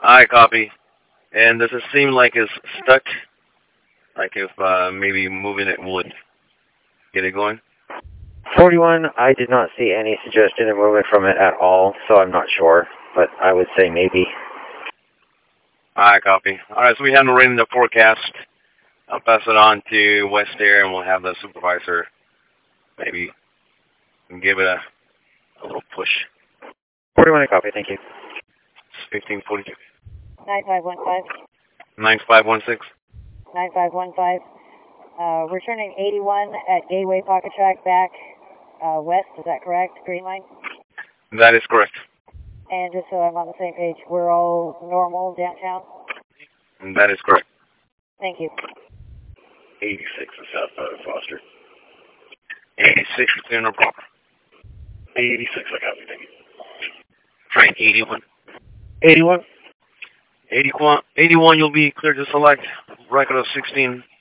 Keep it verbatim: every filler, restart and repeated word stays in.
I copy. And does it seem like it's stuck? Like if uh, maybe moving it would get it going? forty-one, I did not see any suggestion of movement from it at all, so I'm not sure, but I would say maybe. I copy. Alright, so we have no rain in the forecast. I'll pass it on to West Air and we'll have the supervisor maybe give it a, a little push. forty-one, I copy, thank you. fifteen forty-two. nine five one five. nine five one six. nine five one five. Uh, we're turning eighty-one at Gateway Pocket Track back uh, west, is that correct? Green line? That is correct. And just so I'm on the same page, we're all normal downtown? That is correct. Thank you. eighty-six is southbound Foster. eighty-six is clear, no problem. eighty-six, I copy, thank you. Frank, eighty-one. eighty-one? eighty-one, eighty-one you'll be clear to select. Record of sixteen.